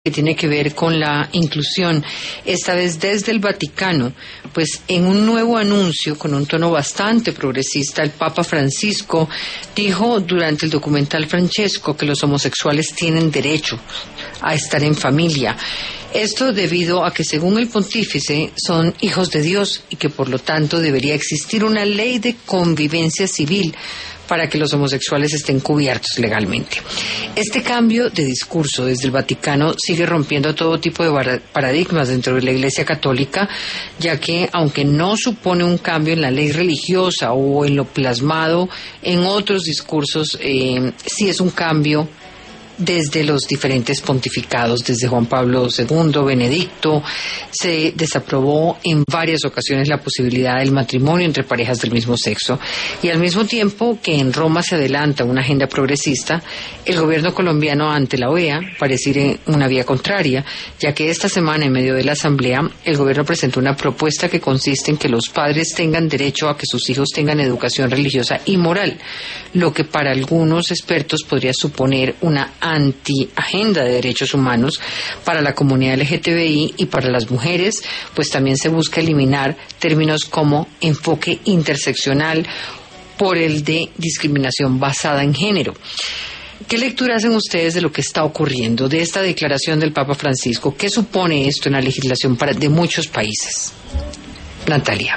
que tiene que ver con la inclusión, esta vez desde el Vaticano, pues en un nuevo anuncio con un tono bastante progresista, el Papa Francisco dijo durante el documental Francesco que los homosexuales tienen derecho a estar en familia. Esto debido a que, según el pontífice, son hijos de Dios y que por lo tanto debería existir una ley de convivencia civil para que los homosexuales estén cubiertos legalmente. Este cambio de discurso desde el Vaticano sigue rompiendo todo tipo de paradigmas dentro de la Iglesia Católica, ya que, aunque no supone un cambio en la ley religiosa o en lo plasmado en otros discursos, sí es un cambio desde los diferentes pontificados, desde Juan Pablo II, Benedicto. Se desaprobó en varias ocasiones la posibilidad del matrimonio entre parejas del mismo sexo, y al mismo tiempo que en Roma se adelanta una agenda progresista, el gobierno colombiano ante la OEA parece ir en una vía contraria, ya que esta semana, en medio de la asamblea, el gobierno presentó una propuesta que consiste en que los padres tengan derecho a que sus hijos tengan educación religiosa y moral, lo que para algunos expertos podría suponer una anti-agenda de derechos humanos para la comunidad LGTBI y para las mujeres, pues también se busca eliminar términos como enfoque interseccional por el de discriminación basada en género. ¿Qué lectura hacen ustedes de lo que está ocurriendo, de esta declaración del Papa Francisco? ¿Qué supone esto en la legislación de muchos países? Natalia.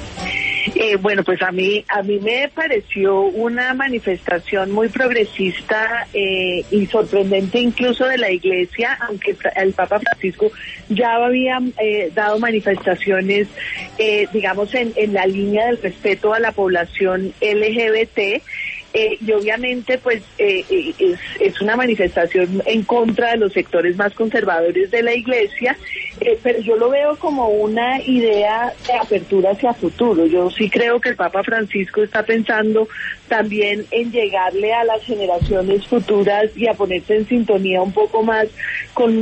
Bueno, pues a mí me pareció una manifestación muy progresista y sorprendente incluso de la Iglesia, aunque el Papa Francisco ya había dado manifestaciones, digamos, en la línea del respeto a la población LGBT. Y obviamente pues es una manifestación en contra de los sectores más conservadores de la Iglesia, pero yo lo veo como una idea de apertura hacia futuro. Yo sí creo que el Papa Francisco está pensando también en llegarle a las generaciones futuras y a ponerse en sintonía un poco más con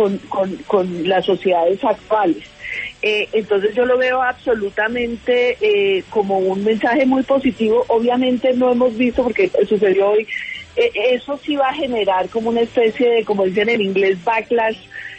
las sociedades actuales. Entonces yo lo veo absolutamente como un mensaje muy positivo. Obviamente no hemos visto, porque sucedió hoy, eso sí va a generar como una especie de, como dicen en inglés, backlash,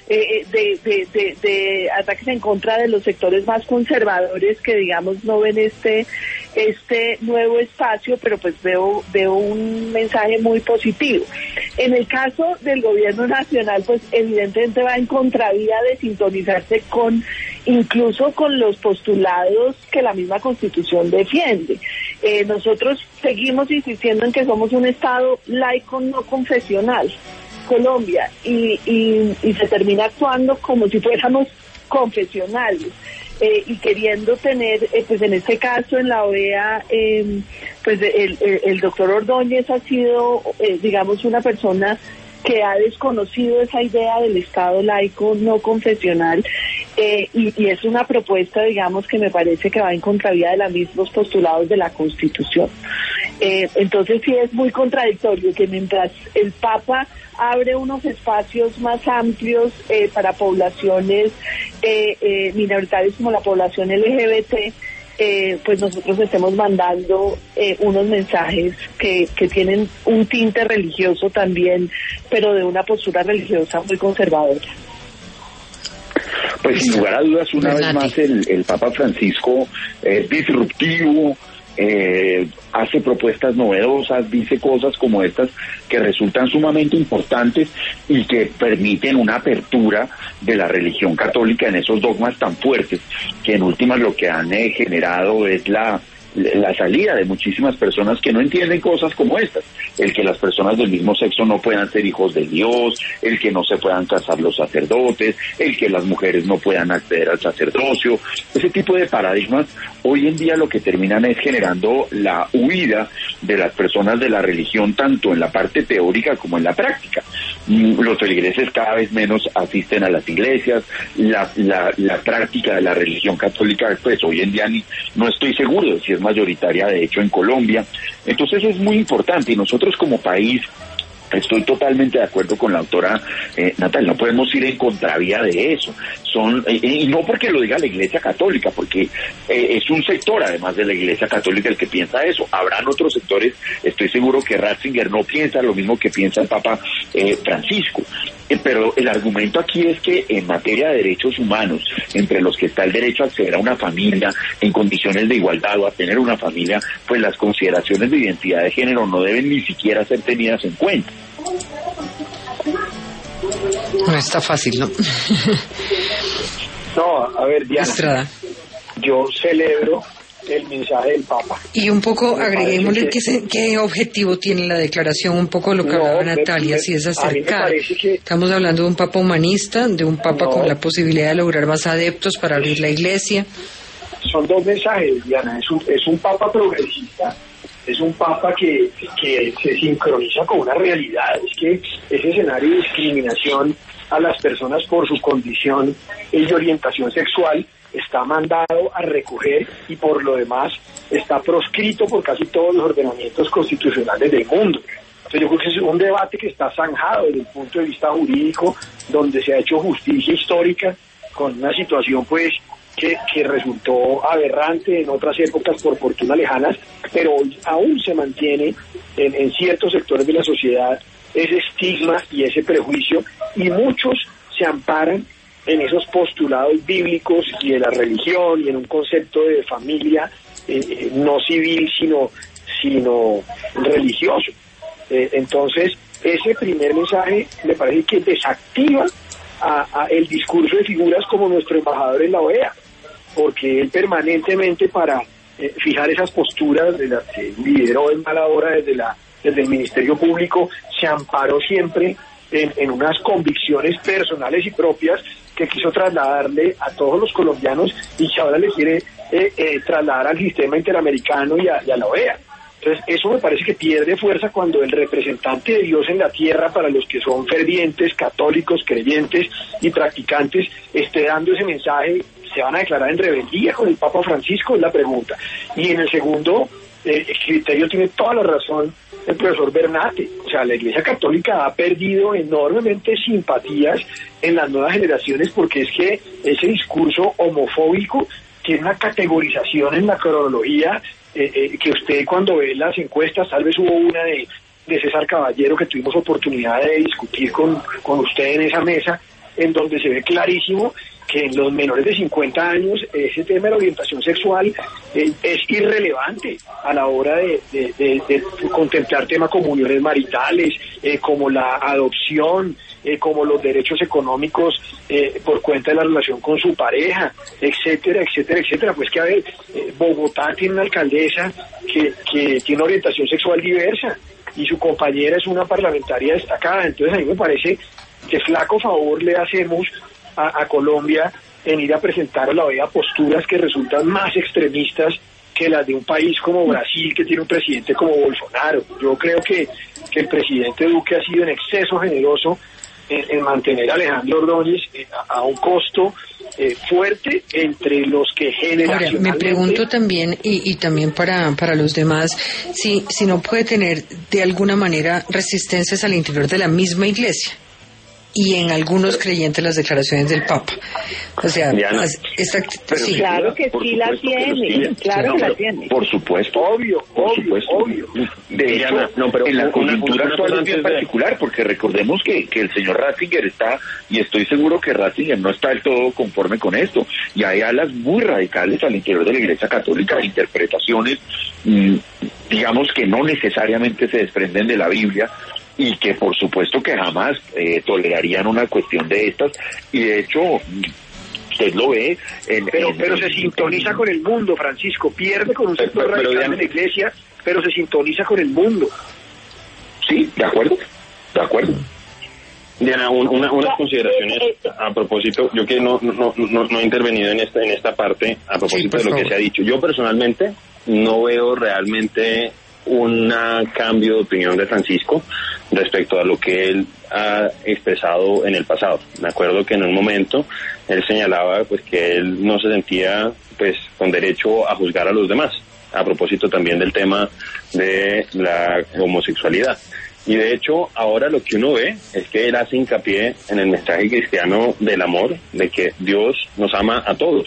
de ataques en contra de los sectores más conservadores que, digamos, no ven este nuevo espacio, pero pues veo un mensaje muy positivo. En el caso del gobierno nacional, pues evidentemente va en contravía de sintonizarse incluso con los postulados que la misma Constitución defiende. Nosotros seguimos insistiendo en que somos un Estado laico no confesional, Colombia, y se termina actuando como si fuéramos confesionales, y queriendo tener, pues en este caso en la OEA, pues el doctor Ordóñez ha sido, digamos, una persona que ha desconocido esa idea del Estado laico no confesional, y es una propuesta, digamos, que me parece que va en contravía de los mismos postulados de la Constitución. Entonces sí es muy contradictorio que mientras el Papa abre unos espacios más amplios para poblaciones minoritarias como la población LGBT, pues nosotros estemos mandando unos mensajes que tienen un tinte religioso también, pero de una postura religiosa muy conservadora. Pues sin lugar a dudas, una vez más el Papa Francisco es disruptivo, hace propuestas novedosas, dice cosas como estas que resultan sumamente importantes y que permiten una apertura de la religión católica en esos dogmas tan fuertes que en últimas lo que han generado es la salida de muchísimas personas que no entienden cosas como estas: el que las personas del mismo sexo no puedan ser hijos de Dios, el que no se puedan casar los sacerdotes, el que las mujeres no puedan acceder al sacerdocio. Ese tipo de paradigmas hoy en día lo que terminan es generando la huida de las personas de la religión, tanto en la parte teórica como en la práctica. Los feligreses cada vez menos asisten a las iglesias, la práctica de la religión católica, pues hoy en día no estoy seguro de si es mayoritaria, de hecho, en Colombia. Entonces es muy importante, y nosotros como país Estoy totalmente de acuerdo con la doctora Natalia, no podemos ir en contravía de eso. Y no porque lo diga la Iglesia Católica, porque es un sector además de la Iglesia Católica el que piensa eso. Habrán otros sectores, estoy seguro que Ratzinger no piensa lo mismo que piensa el Papa Francisco. Pero el argumento aquí es que en materia de derechos humanos, entre los que está el derecho a acceder a una familia en condiciones de igualdad o a tener una familia, pues las consideraciones de identidad de género no deben ni siquiera ser tenidas en cuenta. No está fácil, ¿no? No, a ver, Diana, Estrada. Yo celebro el mensaje del Papa. Y un poco agreguémosle qué objetivo tiene la declaración, un poco lo que hablaba Natalia, si es acercar. Estamos hablando de un Papa humanista, de un Papa con la posibilidad de lograr más adeptos para abrir la Iglesia. Son dos mensajes, Diana. Es un Papa progresista. Es un Papa que se sincroniza con una realidad. Es que ese escenario de discriminación a las personas por su condición y orientación sexual está mandado a recoger y por lo demás está proscrito por casi todos los ordenamientos constitucionales del mundo. Entonces yo creo que es un debate que está zanjado desde el punto de vista jurídico, donde se ha hecho justicia histórica con una situación pues que resultó aberrante en otras épocas por fortuna lejanas, pero hoy aún se mantiene en ciertos sectores de la sociedad ese estigma y ese prejuicio, y muchos se amparan en esos postulados bíblicos y de la religión y en un concepto de familia no civil sino religioso. Entonces ese primer mensaje me parece que desactiva a el discurso de figuras como nuestro embajador en la OEA, porque él permanentemente para fijar esas posturas de las que lideró en mala hora desde el Ministerio Público, se amparó siempre en unas convicciones personales y propias que quiso trasladarle a todos los colombianos y que ahora le quiere trasladar al sistema interamericano y a la OEA. Entonces eso me parece que pierde fuerza cuando el representante de Dios en la tierra para los que son fervientes, católicos, creyentes y practicantes esté dando ese mensaje. ¿Se van a declarar en rebeldía con el Papa Francisco? Es la pregunta. Y en el segundo criterio tiene toda la razón el profesor Bernate. O sea, la Iglesia Católica ha perdido enormemente simpatías en las nuevas generaciones, porque es que ese discurso homofóbico tiene una categorización en la cronología que usted cuando ve las encuestas, tal vez hubo una de César Caballero que tuvimos oportunidad de discutir con usted en esa mesa, en donde se ve clarísimo que en los menores de 50 años ese tema de la orientación sexual es irrelevante a la hora de contemplar temas como uniones maritales, como la adopción, como los derechos económicos por cuenta de la relación con su pareja, etcétera, etcétera, etcétera. Pues que a ver, Bogotá tiene una alcaldesa que tiene orientación sexual diversa y su compañera es una parlamentaria destacada. Entonces a mí me parece que flaco favor le hacemos a Colombia en ir a presentar a la OEA posturas que resultan más extremistas que las de un país como Brasil, que tiene un presidente como Bolsonaro. Yo creo que el presidente Duque ha sido en exceso generoso en mantener a Alejandro Ordóñez a un costo fuerte entre los que generacionalmente... Ahora, me pregunto también, y también para los demás, si no puede tener de alguna manera resistencias al interior de la misma Iglesia y en algunos creyentes las declaraciones del Papa. O sea, Diana, sí. Claro que sí la tiene, claro que la tiene. Por supuesto, obvio. De hecho, pero en la coyuntura actual es bien particular, porque recordemos que el señor Ratzinger está, y estoy seguro que Ratzinger no está del todo conforme con esto, y hay alas muy radicales al interior de la Iglesia Católica de interpretaciones, digamos que no necesariamente se desprenden de la Biblia, y que por supuesto que jamás tolerarían una cuestión de estas, y de hecho usted lo ve pero se sintoniza con el mundo, Francisco, pierde con un sector radical de la Iglesia, pero se sintoniza con el mundo. Sí, de acuerdo. Diana, unas consideraciones a propósito, yo que no he intervenido en esta parte a propósito de lo que se ha dicho. Yo personalmente no veo realmente un cambio de opinión de Francisco respecto a lo que él ha expresado en el pasado. Me acuerdo que en un momento él señalaba pues que él no se sentía pues con derecho a juzgar a los demás, a propósito también del tema de la homosexualidad. Y de hecho, ahora lo que uno ve es que él hace hincapié en el mensaje cristiano del amor, de que Dios nos ama a todos.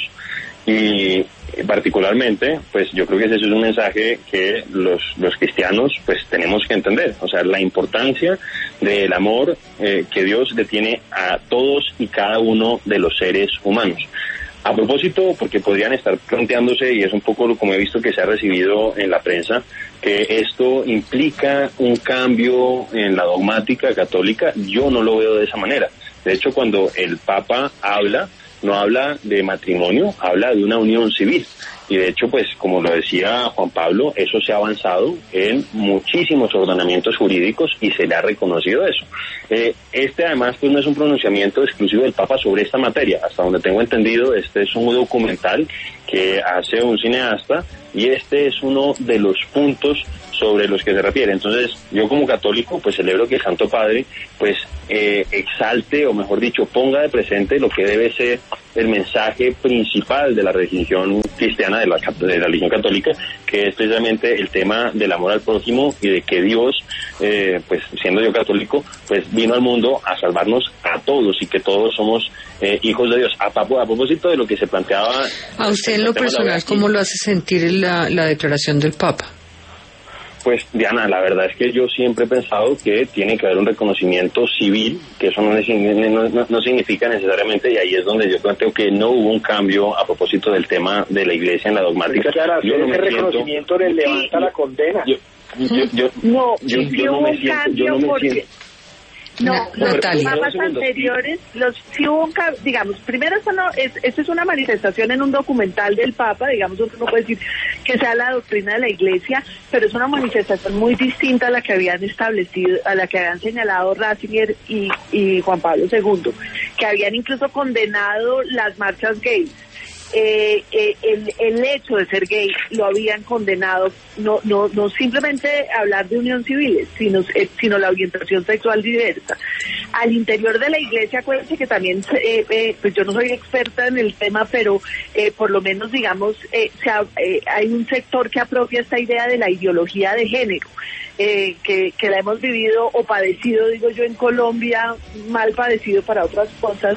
Y particularmente, pues yo creo que ese es un mensaje que los cristianos pues tenemos que entender, o sea, la importancia del amor que Dios le tiene a todos y cada uno de los seres humanos. A propósito, porque podrían estar planteándose, y es un poco como he visto que se ha recibido en la prensa, que esto implica un cambio en la dogmática católica. Yo no lo veo de esa manera. De hecho, cuando el Papa habla, no habla de matrimonio, habla de una unión civil. Y de hecho, pues, como lo decía Juan Pablo, eso se ha avanzado en muchísimos ordenamientos jurídicos y se le ha reconocido eso. Además, pues no es un pronunciamiento exclusivo del Papa sobre esta materia. Hasta donde tengo entendido, este es un documental que hace un cineasta y este es uno de los puntos sobre los que se refiere. Entonces, yo como católico, pues celebro que el Santo Padre, pues, exalte, o mejor dicho, ponga de presente lo que debe ser el mensaje principal de la religión cristiana, de la religión católica, que es precisamente el tema del amor al prójimo y de que Dios, pues siendo yo católico, pues vino al mundo a salvarnos a todos y que todos somos hijos de Dios. A propósito de lo que se planteaba... A usted en lo personal, ¿cómo lo hace sentir la declaración del Papa? Pues, Diana, la verdad es que yo siempre he pensado que tiene que haber un reconocimiento civil, que eso no significa necesariamente, y ahí es donde yo planteo que no hubo un cambio a propósito del tema de la Iglesia en la dogmática. Claro, ese reconocimiento le levanta la condena. Yo no me siento... No, los papas anteriores, sí hubo digamos, primero esto es una manifestación en un documental del Papa, digamos, uno no puede decir que sea la doctrina de la Iglesia, pero es una manifestación muy distinta a la que habían establecido, a la que habían señalado Ratzinger y Juan Pablo II, que habían incluso condenado las marchas gays. El hecho de ser gay lo habían condenado, no simplemente hablar de unión civil, sino la orientación sexual diversa. Al interior de la Iglesia, acuérdense que también, pues yo no soy experta en el tema, pero por lo menos, digamos, hay un sector que apropia esta idea de la ideología de género. Que la hemos vivido o padecido, digo yo, en Colombia, mal padecido para otras cosas,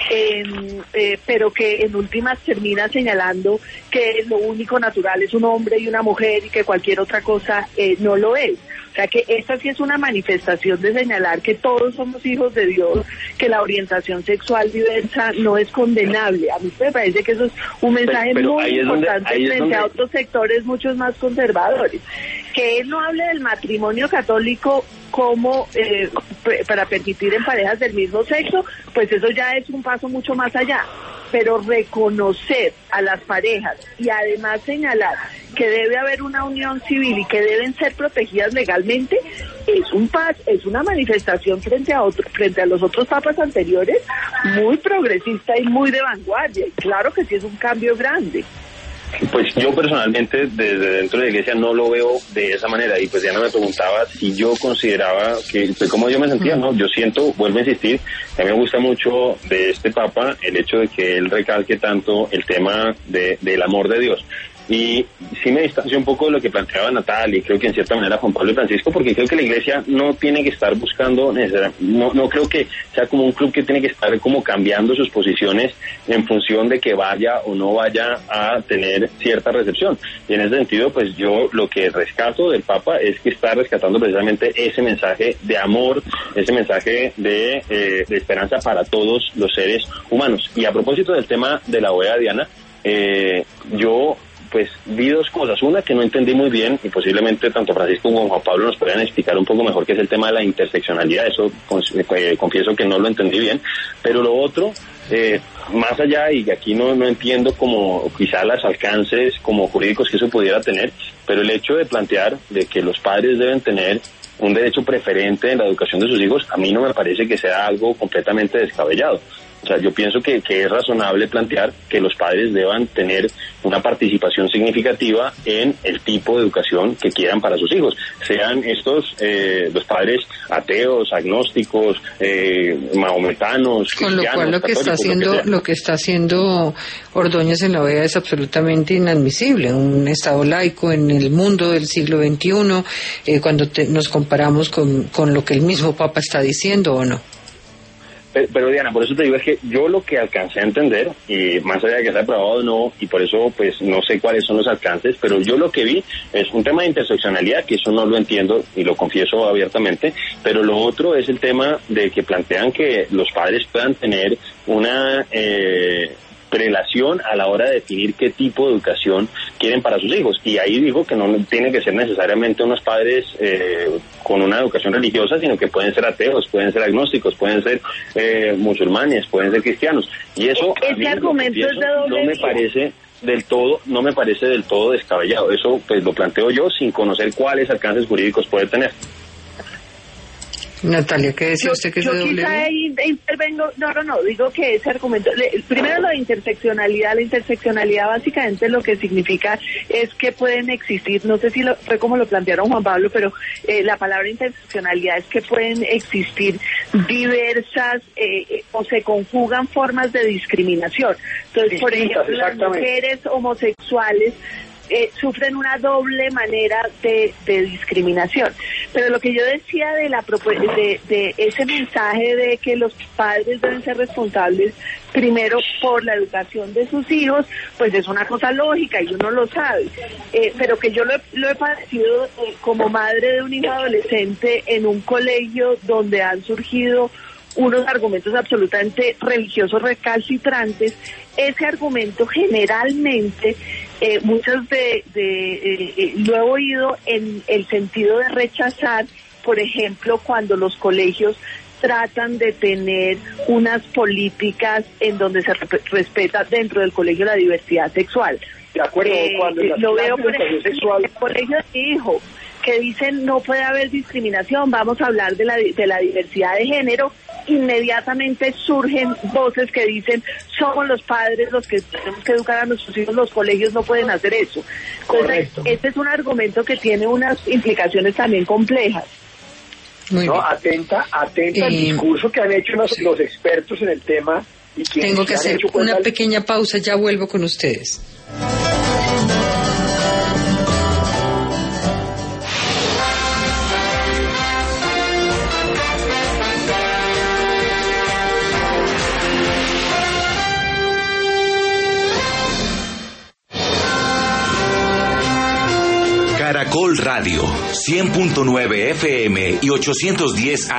pero que en últimas termina señalando que lo único natural es un hombre y una mujer y que cualquier otra cosa no lo es. O sea que esta sí es una manifestación de señalar que todos somos hijos de Dios, que la orientación sexual diversa no es condenable. A mí me parece que eso es un mensaje muy importante frente a otros sectores muchos más conservadores. Que él no hable del matrimonio católico como para permitir en parejas del mismo sexo, pues eso ya es un paso mucho más allá. Pero reconocer a las parejas y además señalar que debe haber una unión civil y que deben ser protegidas legalmente es una manifestación frente a los otros papas anteriores muy progresista y muy de vanguardia. Y claro que sí es un cambio grande. Pues yo personalmente desde dentro de la Iglesia no lo veo de esa manera, y pues Diana me preguntaba si yo consideraba que, pues cómo yo me sentía, ¿no? Yo siento, vuelvo a insistir, a mí me gusta mucho de este Papa el hecho de que él recalque tanto el tema del amor de Dios. Y sí me distancio un poco de lo que planteaba Natal y creo que en cierta manera Juan Pablo y Francisco, porque creo que la Iglesia no tiene que estar buscando no creo que sea como un club que tiene que estar como cambiando sus posiciones en función de que vaya o no vaya a tener cierta recepción. Y en ese sentido, pues yo lo que rescato del Papa es que está rescatando precisamente ese mensaje de amor, ese mensaje de esperanza para todos los seres humanos. Y a propósito del tema de la OEA, Diana, yo pues vi dos cosas. Una que no entendí muy bien y posiblemente tanto Francisco como Juan Pablo nos podrían explicar un poco mejor, que es el tema de la interseccionalidad. Eso confieso que no lo entendí bien, pero lo otro, más allá, y aquí no entiendo como quizá los alcances como jurídicos que eso pudiera tener, pero el hecho de plantear de que los padres deben tener un derecho preferente en la educación de sus hijos, a mí no me parece que sea algo completamente descabellado. O sea, yo pienso que es razonable plantear que los padres deban tener una participación significativa en el tipo de educación que quieran para sus hijos, sean estos los padres ateos, agnósticos, mahometanos, con lo cual lo que está haciendo Ordóñez en la OEA es absolutamente inadmisible. Un Estado laico en el mundo del siglo XXI, cuando nos comparamos con lo que el mismo Papa está diciendo, ¿o no? Pero Diana, por eso te digo, es que yo lo que alcancé a entender, y más allá de que sea aprobado o no, y por eso pues no sé cuáles son los alcances, pero yo lo que vi es un tema de interseccionalidad, que eso no lo entiendo y lo confieso abiertamente, pero lo otro es el tema de que plantean que los padres puedan tener una prelación a la hora de definir qué tipo de educación quieren para sus hijos, y ahí digo que no tienen que ser necesariamente unos padres con una educación religiosa, sino que pueden ser ateos, pueden ser agnósticos, pueden ser musulmanes, pueden ser cristianos, y eso ese argumento es de doble no me parece del todo descabellado. Eso pues lo planteo yo sin conocer cuáles alcances jurídicos puede tener. Natalia, ¿qué decía usted que es de doble? Yo quizá ahí intervengo, no, digo que ese argumento, primero lo de interseccionalidad, la interseccionalidad básicamente lo que significa es que pueden existir, no sé si fue como lo plantearon Juan Pablo, pero la palabra interseccionalidad es que pueden existir diversas o se conjugan formas de discriminación. Entonces, por ejemplo, las mujeres homosexuales sufren una doble manera de discriminación. Pero lo que yo decía de la de ese mensaje de que los padres deben ser responsables primero por la educación de sus hijos, pues es una cosa lógica y uno lo sabe. Pero que yo lo he padecido como madre de un hijo adolescente en un colegio donde han surgido unos argumentos absolutamente religiosos recalcitrantes. Ese argumento generalmente muchas lo he oído en el sentido de rechazar, por ejemplo, cuando los colegios tratan de tener unas políticas en donde se respeta dentro del colegio la diversidad sexual. De acuerdo, cuando lo veo por ejemplo en el colegio de mi hijo, que dicen no puede haber discriminación, vamos a hablar de la diversidad de género. Inmediatamente surgen voces que dicen somos los padres los que tenemos que educar a nuestros hijos, los colegios no pueden hacer eso. Entonces, este es un argumento que tiene unas implicaciones también complejas. Atenta al discurso que han hecho los expertos en el tema. Y tengo que hacer una pequeña pausa, ya vuelvo con ustedes. Caracol Radio, 100.9 FM y 810